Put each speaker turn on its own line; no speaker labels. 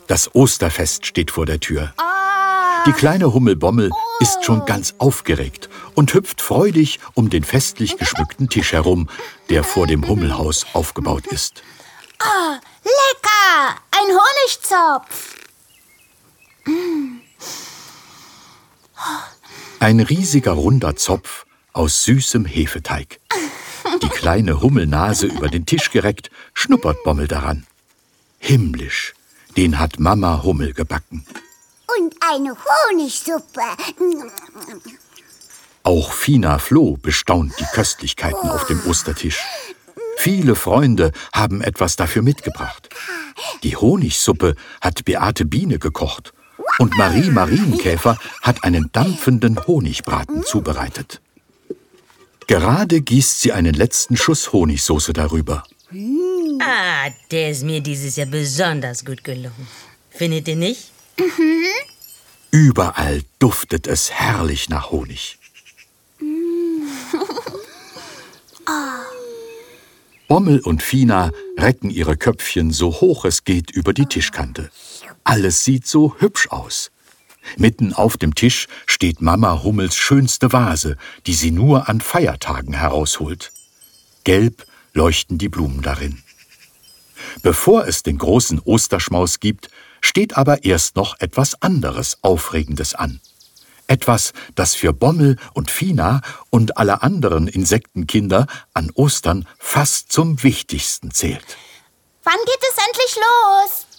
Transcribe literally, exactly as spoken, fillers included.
Das Osterfest steht vor der Tür.
Ah.
Die kleine Hummel-Bommel ist schon ganz aufgeregt und hüpft freudig um den festlich geschmückten Tisch herum, der vor dem Hummelhaus aufgebaut ist.
Oh, lecker! Ein Honigzopf! Mm.
Ein riesiger runder Zopf aus süßem Hefeteig. Die kleine Hummelnase über den Tisch gereckt, schnuppert Bommel daran. Himmlisch, den hat Mama Hummel gebacken.
Und eine Honigsuppe.
Auch Fina Floh bestaunt die Köstlichkeiten auf dem Ostertisch. Viele Freunde haben etwas dafür mitgebracht. Die Honigsuppe hat Beate Biene gekocht und Marie Marienkäfer hat einen dampfenden Honigbraten zubereitet. Gerade gießt sie einen letzten Schuss Honigsoße darüber.
Ah, der ist mir dieses Jahr besonders gut gelungen. Findet ihr nicht?
Mhm.
Überall duftet es herrlich nach Honig. Bommel und Fina recken ihre Köpfchen so hoch es geht über die Tischkante. Alles sieht so hübsch aus. Mitten auf dem Tisch steht Mama Hummels schönste Vase, die sie nur an Feiertagen herausholt. Gelb leuchten die Blumen darin. Bevor es den großen Osterschmaus gibt, steht aber erst noch etwas anderes Aufregendes an. Etwas, das für Bommel und Fina und alle anderen Insektenkinder an Ostern fast zum Wichtigsten zählt.
Wann geht es endlich los?